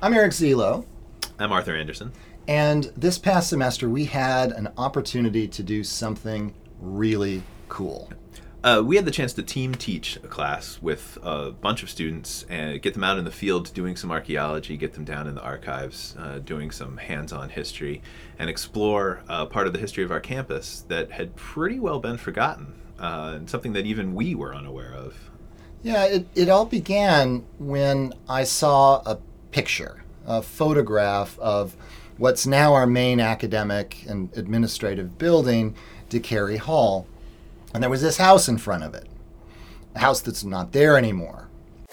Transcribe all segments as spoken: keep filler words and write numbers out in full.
I'm Eric Zelo. I'm Arthur Anderson. And this past semester, we had an opportunity to do something really cool. Uh, we had the chance to team teach a class with a bunch of students and get them out in the field doing some archaeology, get them down in the archives, uh, doing some hands-on history, and explore uh, part of the history of our campus that had pretty well been forgotten, uh, and something that even we were unaware of. Yeah, it, it all began when I saw a picture, a photograph of what's now our main academic and administrative building, DeCary Hall. And there was this house in front of it, a house that's not there anymore.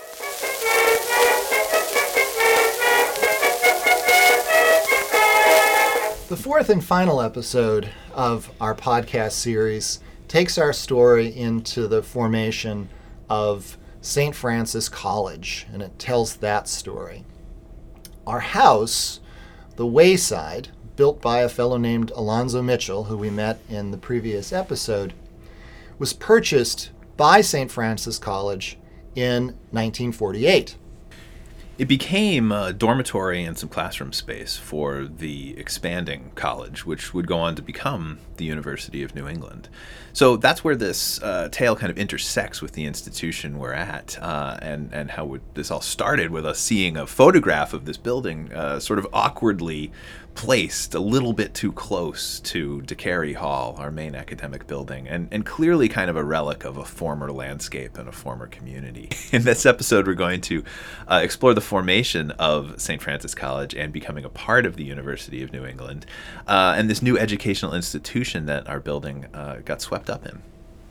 The fourth and final episode of our podcast series takes our story into the formation of Saint Francis College, and it tells that story. Our house, the Wayside, built by a fellow named Alonzo Mitchell, who we met in the previous episode, was purchased by Saint Francis College in nineteen forty-eight. It became a dormitory and some classroom space for the expanding college, which would go on to become the University of New England. So that's where this uh, tale kind of intersects with the institution we're at, uh, and, and how would, this all started with us seeing a photograph of this building uh, sort of awkwardly placed a little bit too close to DeCary Hall, our main academic building, and, and clearly kind of a relic of a former landscape and a former community. In this episode, we're going to uh, explore the formation of Saint Francis College and becoming a part of the University of New England, uh, and this new educational institution that our building uh, got swept up in.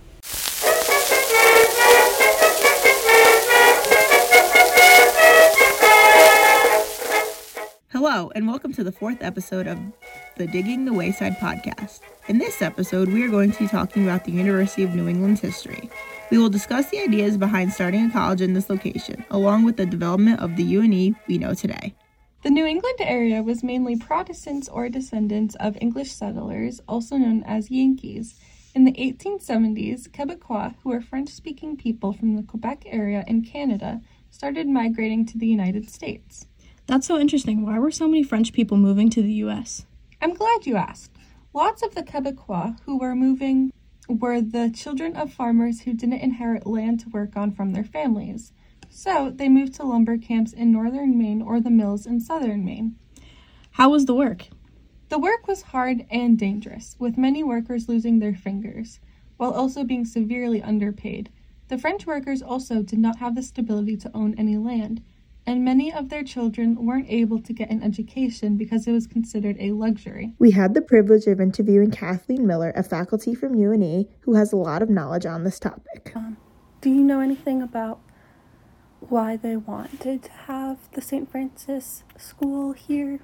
Hello, and welcome to the fourth episode of the Digging the Wayside podcast. In this episode, we are going to be talking about the University of New England's history. We will discuss the ideas behind starting a college in this location, along with the development of the U N E we know today. The New England area was mainly Protestants or descendants of English settlers, also known as Yankees. In the eighteen seventies, Quebecois, who were French-speaking people from the Quebec area in Canada, started migrating to the United States. That's so interesting. Why were so many French people moving to the U S? I'm glad you asked. Lots of the Quebecois who were moving were the children of farmers who didn't inherit land to work on from their families. So they moved to lumber camps in northern Maine or the mills in southern Maine. How was the work? The work was hard and dangerous, with many workers losing their fingers, while also being severely underpaid. The French workers also did not have the stability to own any land, and many of their children weren't able to get an education because it was considered a luxury. We had the privilege of interviewing Kathleen Miller, a faculty from U N E, who has a lot of knowledge on this topic. Um, do you know anything about why they wanted to have the Saint Francis School here?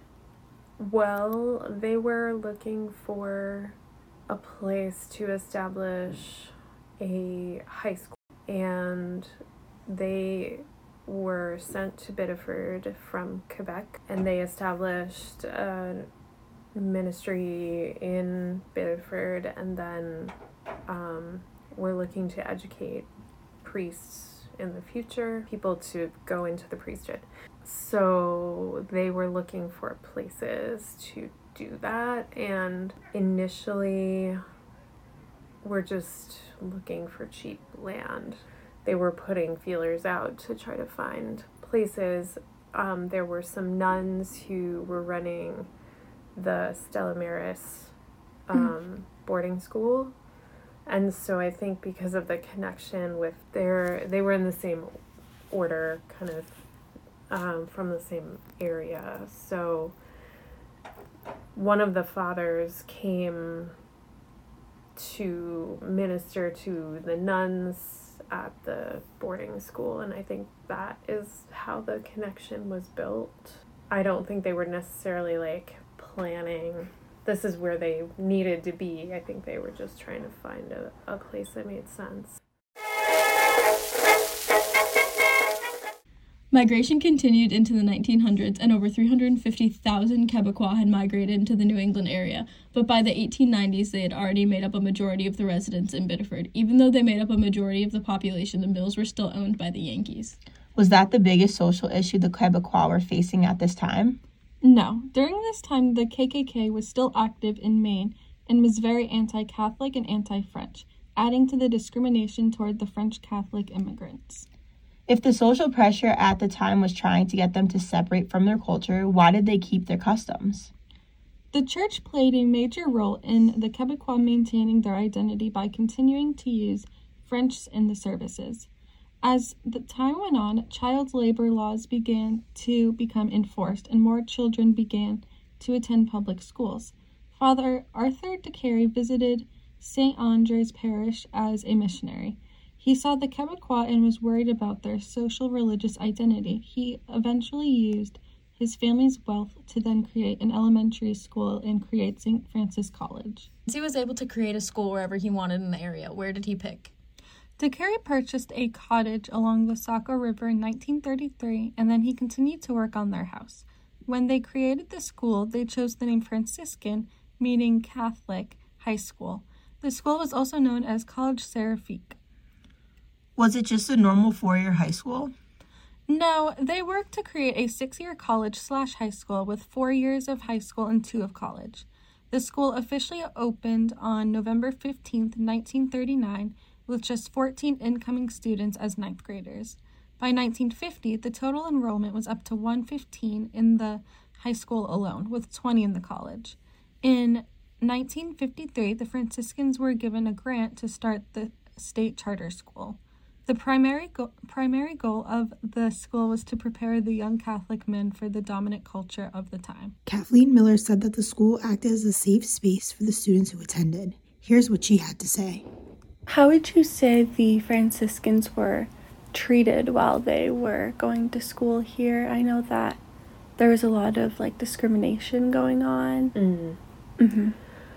Well, they were looking for a place to establish a high school, and they were sent to Biddeford from Quebec, and they established a ministry in Biddeford, and then um, were looking to educate priests in the future, people to go into the priesthood. So they were looking for places to do that, and initially were just looking for cheap land. They were putting feelers out to try to find places. Um, there were some nuns who were running the Stella Maris um, mm-hmm. boarding school. And so I think because of the connection with their, they were in the same order, kind of um, from the same area. So one of the fathers came to minister to the nuns at the boarding school, and I think that is how the connection was built. I don't think they were necessarily like planning this is where they needed to be. I think they were just trying to find a, a place that made sense. Migration continued into the nineteen hundreds, and over three hundred fifty thousand Quebecois had migrated into the New England area, but by the eighteen nineties they had already made up a majority of the residents in Biddeford. Even though they made up a majority of the population, the mills were still owned by the Yankees. Was that the biggest social issue the Quebecois were facing at this time? No. During this time, the K K K was still active in Maine and was very anti-Catholic and anti-French, adding to the discrimination toward the French Catholic immigrants. If the social pressure at the time was trying to get them to separate from their culture, why did they keep their customs? The church played a major role in the Quebecois maintaining their identity by continuing to use French in the services. As the time went on, child labor laws began to become enforced and more children began to attend public schools. Father Arthur de Carey visited Saint Andre's Parish as a missionary. He saw the Quebecois and was worried about their social religious identity. He eventually used his family's wealth to then create an elementary school and create Saint Francis College. He was able to create a school wherever he wanted in the area. Where did he pick? De Carey purchased a cottage along the Saco River in nineteen thirty-three, and then he continued to work on their house. When they created the school, they chose the name Franciscan, meaning Catholic, high school. The school was also known as College Seraphique. Was it just a normal four-year high school? No, they worked to create a six-year college slash high school with four years of high school and two of college. The school officially opened on November fifteenth, nineteen thirty-nine, with just fourteen incoming students as ninth graders. By nineteen fifty, the total enrollment was up to one hundred fifteen in the high school alone, with twenty in the college. In nineteen fifty-three, the Franciscans were given a grant to start the state charter school. The primary go- primary goal of the school was to prepare the young Catholic men for the dominant culture of the time. Kathleen Miller said that the school acted as a safe space for the students who attended. Here's what she had to say. How would you say the Franciscans were treated while they were going to school here? I know that there was a lot of, like, discrimination going on. Mm. Mm-hmm.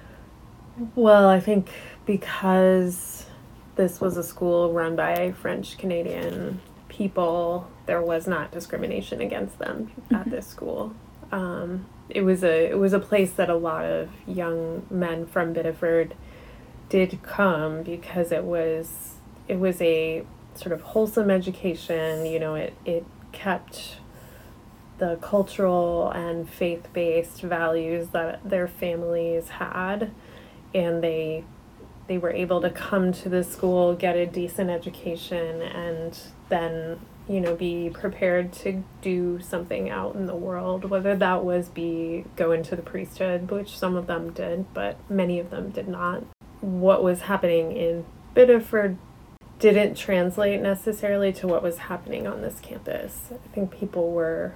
Well, I think because this was a school run by French-Canadian people, there was not discrimination against them mm-hmm. at this school. Um, it was a it was a place that a lot of young men from Biddeford did come because it was it was a sort of wholesome education. You know, it it kept the cultural and faith-based values that their families had, and they they were able to come to the school, get a decent education, and then, you know, be prepared to do something out in the world, whether that was be go into the priesthood, which some of them did, but many of them did not. What was happening in Biddeford didn't translate necessarily to what was happening on this campus. I think people were,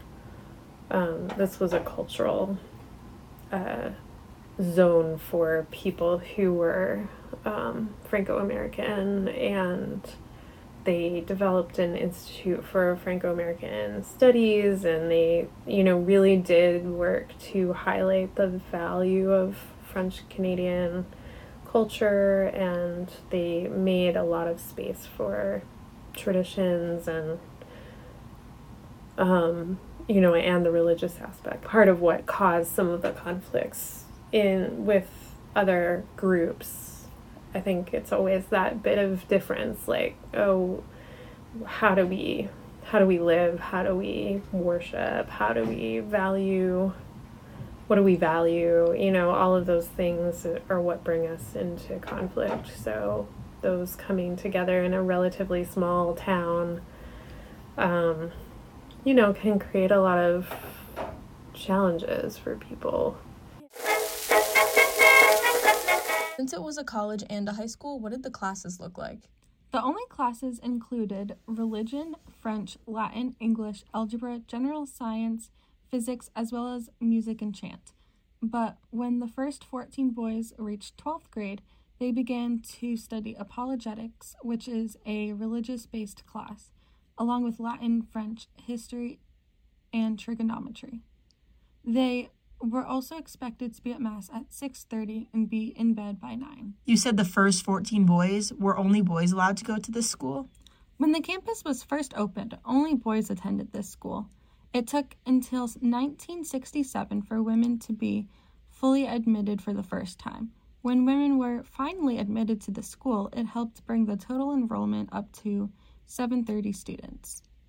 um, this was a cultural uh, zone for people who were um, Franco-American, and they developed an institute for Franco-American studies, and they, you know, really did work to highlight the value of French-Canadian culture, and they made a lot of space for traditions and, um, you know, and the religious aspect. Part of what caused some of the conflicts in with other groups, I think it's always that bit of difference, like, oh, how do we, how do we live? How do we worship? How do we value? What do we value? You know, all of those things are what bring us into conflict. So those coming together in a relatively small town, um, you know, can create a lot of challenges for people. Since it was a college and a high school, what did the classes look like? The only classes included religion, French, Latin, English, algebra, general science, physics, as well as music and chant. But when the first fourteen boys reached twelfth grade, they began to study apologetics, which is a religious-based class, along with Latin, French, history, and trigonometry. They were also expected to be at Mass at six thirty and be in bed by nine. You said the first fourteen boys, were only boys allowed to go to this school? When the campus was first opened, only boys attended this school. It took until nineteen sixty-seven for women to be fully admitted for the first time. When women were finally admitted to the school, it helped bring the total enrollment up to seven hundred thirty students.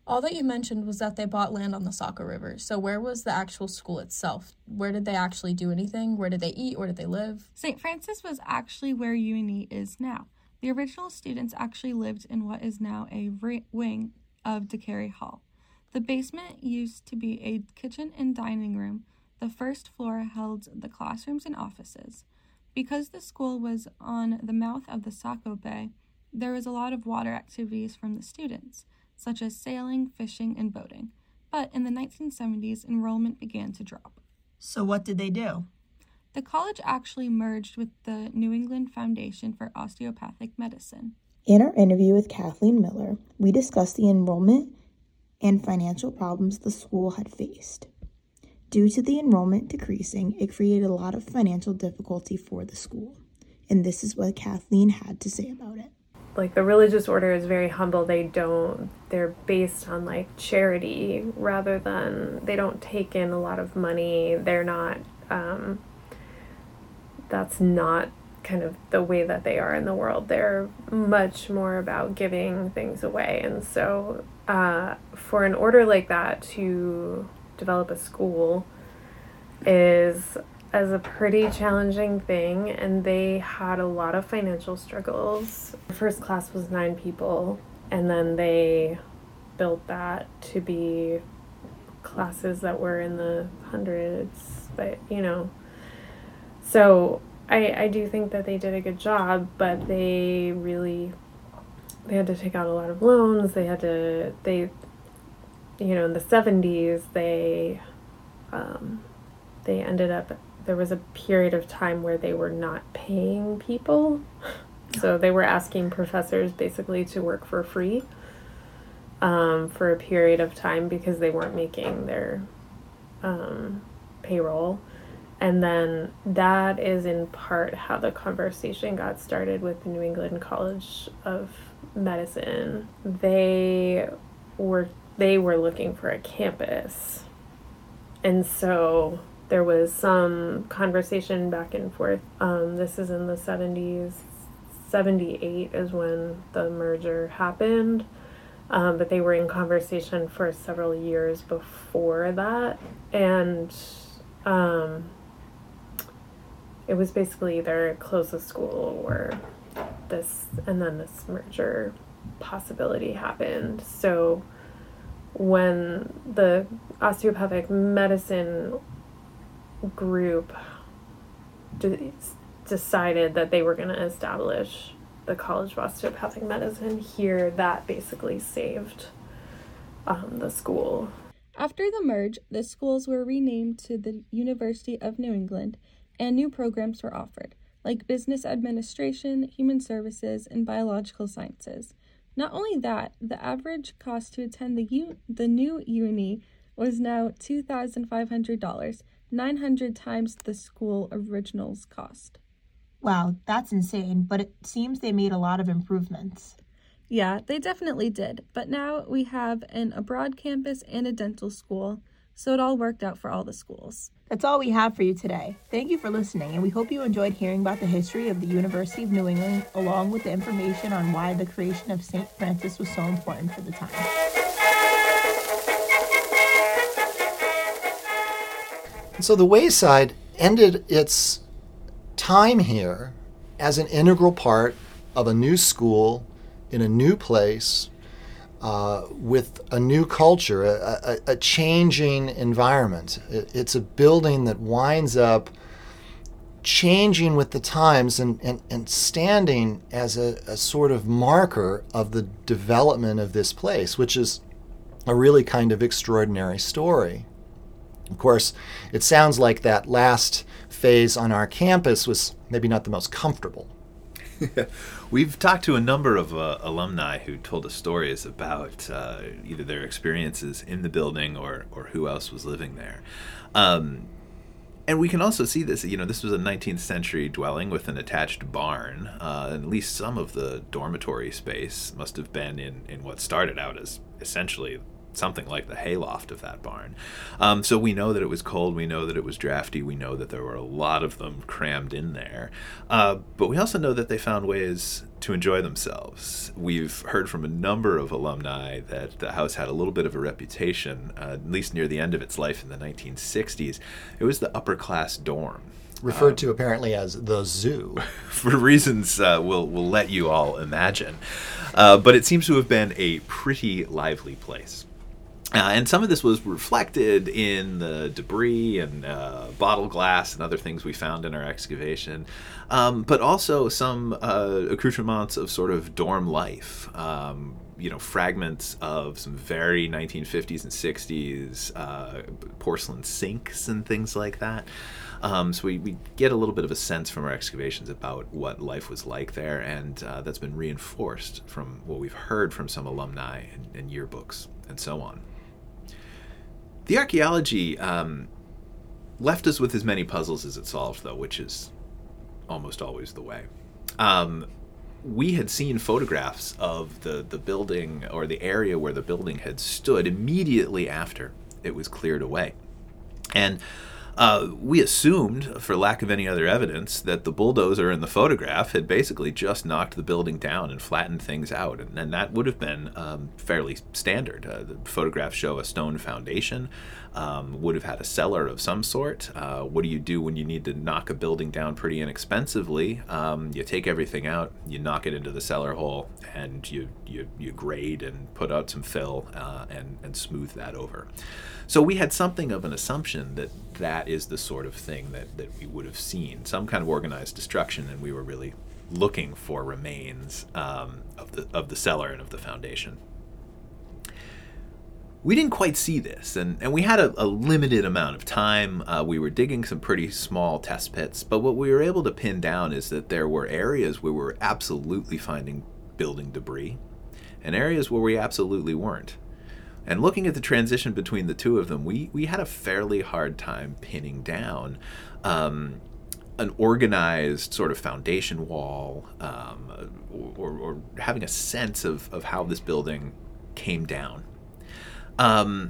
All that you mentioned was that they bought land on the Saco River. So where was the actual school itself? Where did they actually do anything? Where did they eat? Where did they live? Saint Francis was actually where U N E is now. The original students actually lived in what is now a wing of De Carey Hall. The basement used to be a kitchen and dining room. The first floor held the classrooms and offices. Because the school was on the mouth of the Saco Bay, there was a lot of water activities from the students, such as sailing, fishing, and boating. But in the nineteen seventies, enrollment began to drop. So what did they do? The college actually merged with the New England Foundation for Osteopathic Medicine. In our interview with Kathleen Miller, we discussed the enrollment and financial problems the school had faced. Due to the enrollment decreasing, it created a lot of financial difficulty for the school. And this is what Kathleen had to say about it. Like, the religious order is very humble. They don't, they're based on like charity rather than, they don't take in a lot of money. They're not, um, that's not kind of the way that they are in the world. They're much more about giving things away. And so uh, for an order like that to develop a school is as a pretty challenging thing, and they had a lot of financial struggles. The first class was nine people, and then they built that to be classes that were in the hundreds, but you know, so I I do think that they did a good job, but they really they had to take out a lot of loans. They had to they you know in the seventies they um they ended up there was a period of time where they were not paying people. So they were asking professors basically to work for free um, for a period of time because they weren't making their um, payroll. And then that is in part how the conversation got started with the New England College of Medicine. They were they were looking for a campus. And so there was some conversation back and forth. Um, this is in the seventies. seventy-eight is when the merger happened. Um, but they were in conversation for several years before that. And um, it was basically either close the school or this, and then this merger possibility happened. So when the osteopathic medicine group de- decided that they were going to establish the College of Osteopathic Medicine here, that basically saved um, the school. After the merge, the schools were renamed to the University of New England, and new programs were offered, like business administration, human services, and biological sciences. Not only that, the average cost to attend the U- the new U N E was now two thousand five hundred dollars, nine hundred times the school original's cost. Wow, that's insane, but it seems they made a lot of improvements. Yeah, they definitely did, but now we have an abroad campus and a dental school, so it all worked out for all the schools. That's all we have for you today. Thank you for listening, and we hope you enjoyed hearing about the history of the University of New England, along with the information on why the creation of Saint Francis was so important for the time. So the Wayside ended its time here as an integral part of a new school in a new place uh, with a new culture, a, a, a changing environment. It, it's a building that winds up changing with the times and, and, and standing as a, a sort of marker of the development of this place, which is a really kind of extraordinary story. Of course, it sounds like that last phase on our campus was maybe not the most comfortable. We've talked to a number of uh, alumni who told us stories about uh, either their experiences in the building or, or who else was living there. Um, and we can also see this, you know, this was a nineteenth century dwelling with an attached barn. Uh, and at least some of the dormitory space must have been in, in what started out as essentially something like the hayloft of that barn. Um, so we know that it was cold, we know that it was drafty, we know that there were a lot of them crammed in there. Uh, but we also know that they found ways to enjoy themselves. We've heard from a number of alumni that the house had a little bit of a reputation, uh, at least near the end of its life in the nineteen sixties. It was the upper class dorm. Referred um, to apparently as the zoo. For reasons uh, we'll, we'll let you all imagine. Uh, but it seems to have been a pretty lively place. Uh, and some of this was reflected in the debris and uh, bottle glass and other things we found in our excavation, um, but also some uh, accoutrements of sort of dorm life. Um, you know, fragments of some very nineteen fifties and sixties uh, porcelain sinks and things like that. Um, so we, we get a little bit of a sense from our excavations about what life was like there, and uh, that's been reinforced from what we've heard from some alumni and, and yearbooks and so on. The archaeology um, left us with as many puzzles as it solved, though, which is almost always the way. Um, we had seen photographs of the, the building or the area where the building had stood immediately after it was cleared away. And Uh, we assumed, for lack of any other evidence, that the bulldozer in the photograph had basically just knocked the building down and flattened things out, and, and that would have been um, fairly standard. Uh, the photographs show a stone foundation, um, would have had a cellar of some sort. Uh, what do you do when you need to knock a building down pretty inexpensively? Um, you take everything out, you knock it into the cellar hole, and you you, you grade and put out some fill uh, and, and smooth that over. So we had something of an assumption that that is the sort of thing that, that we would have seen, some kind of organized destruction, and we were really looking for remains um, of the of the cellar and of the foundation. We didn't quite see this, and, and we had a, a limited amount of time. Uh, we were digging some pretty small test pits, but what we were able to pin down is that there were areas where we were absolutely finding building debris, and areas where we absolutely weren't. And looking at the transition between the two of them, we, we had a fairly hard time pinning down um, an organized sort of foundation wall um, or, or having a sense of, of how this building came down, um,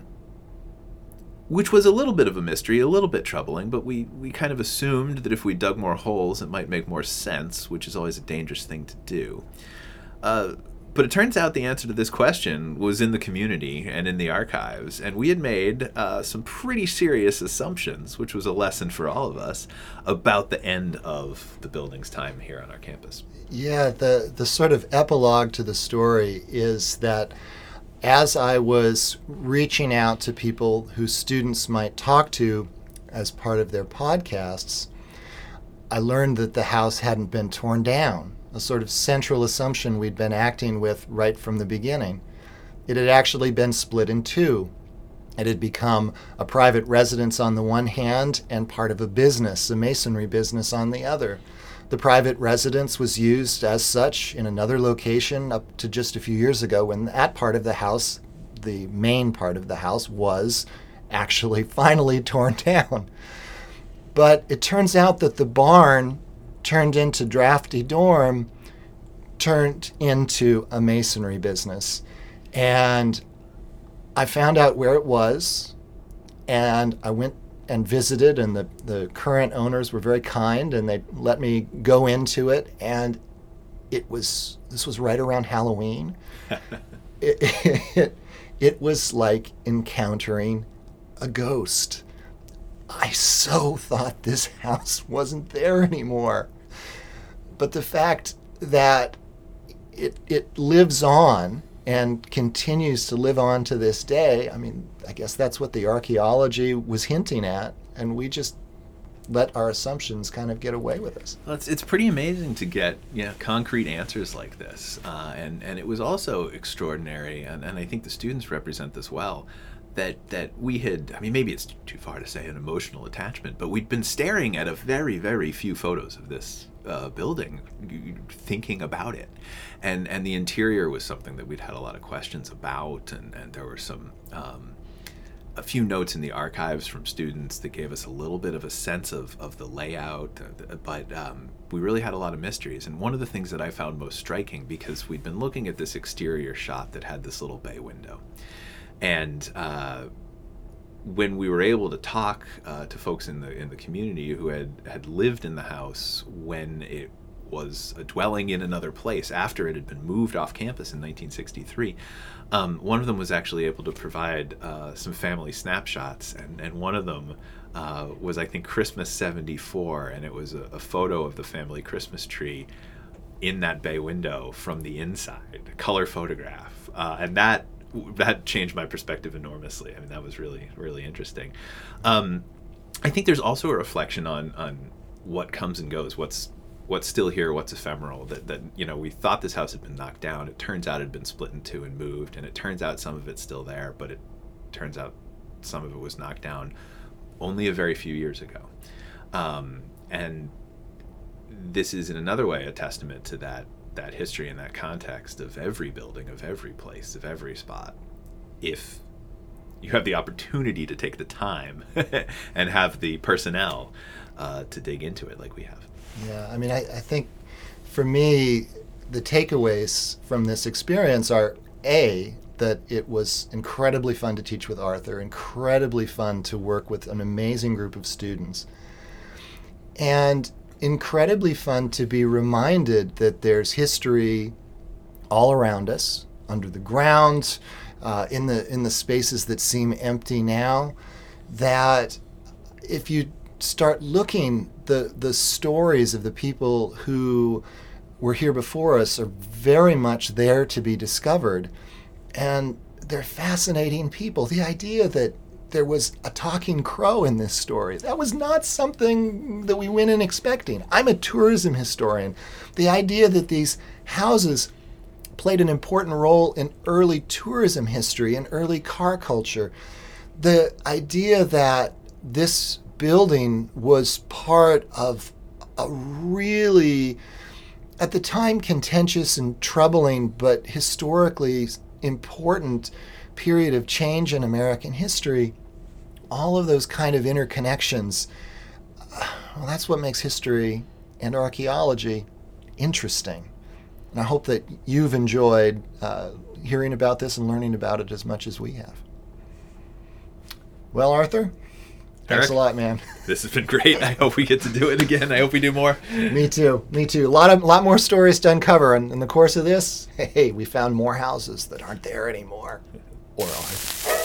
which was a little bit of a mystery, a little bit troubling, but we, we kind of assumed that if we dug more holes, it might make more sense, which is always a dangerous thing to do. Uh, But it turns out the answer to this question was in the community and in the archives, and we had made uh, some pretty serious assumptions, which was a lesson for all of us, about the end of the building's time here on our campus. Yeah, the, the sort of epilogue to the story is that as I was reaching out to people who students might talk to as part of their podcasts, I learned that the house hadn't been torn down. A sort of central assumption we'd been acting with right from the beginning. It had actually been split in two. It had become a private residence on the one hand and part of a business, a masonry business, on the other. The private residence was used as such in another location up to just a few years ago when that part of the house, the main part of the house, was actually finally torn down. But it turns out that the barn turned into Drafty Dorm, turned into a masonry business. And I found out where it was, and I went and visited, and the, the current owners were very kind, and they let me go into it, and it was, this was right around Halloween. it, it, it was like encountering a ghost. I so thought this house wasn't there anymore. But the fact that it it lives on and continues to live on to this day, I mean, I guess that's what the archaeology was hinting at, and we just let our assumptions kind of get away with us. Well, it's, it's pretty amazing to get you know, concrete answers like this. Uh, and, and it was also extraordinary, and, and I think the students represent this well, that that we had, I mean, maybe it's too far to say an emotional attachment, but we'd been staring at a very, very few photos of this uh, building, thinking about it. And and the interior was something that we'd had a lot of questions about, and, and there were some, um, a few notes in the archives from students that gave us a little bit of a sense of, of the layout, but um, we really had a lot of mysteries. And one of the things that I found most striking, because we'd been looking at this exterior shot that had this little bay window, and uh, when we were able to talk uh, to folks in the in the community who had, had lived in the house when it was a dwelling in another place after it had been moved off campus in nineteen sixty-three. Um, one of them was actually able to provide uh, some family snapshots, and, and one of them uh, was, I think, Christmas seventy-four, and it was a, a photo of the family Christmas tree in that bay window from the inside, a color photograph. Uh, and that that changed my perspective enormously. I mean, that was really, really interesting. Um, I think there's also a reflection on on what comes and goes, what's what's still here, what's ephemeral. That that you know, we thought this house had been knocked down. It turns out it had been split in two and moved, and it turns out some of it's still there, but it turns out some of it was knocked down only a very few years ago. Um, and this is in another way a testament to that that history and that context of every building, of every place, of every spot. If you have the opportunity to take the time and have the personnel uh, to dig into it like we have. Yeah, I mean, I, I think for me, the takeaways from this experience are, A, that it was incredibly fun to teach with Arthur, incredibly fun to work with an amazing group of students, and incredibly fun to be reminded that there's history all around us, under the ground, uh, in the in the spaces that seem empty now, that if you start looking, the the stories of the people who were here before us are very much there to be discovered, and they're fascinating people. The idea that there was a talking crow in this story, that was not something that we went in expecting. I'm a tourism historian. The idea that these houses played an important role in early tourism history and early car culture, the idea that this building was part of a really, at the time, contentious and troubling, but historically important period of change in American history, all of those kind of interconnections, well, that's what makes history and archaeology interesting. And I hope that you've enjoyed uh, hearing about this and learning about it as much as we have. Well, Arthur, thanks Eric, a lot, man. This has been great. I hope we get to do it again. I hope we do more. Me too. Me too. A lot of, lot more stories to uncover. And in the course of this, hey, we found more houses that aren't there anymore. Or are.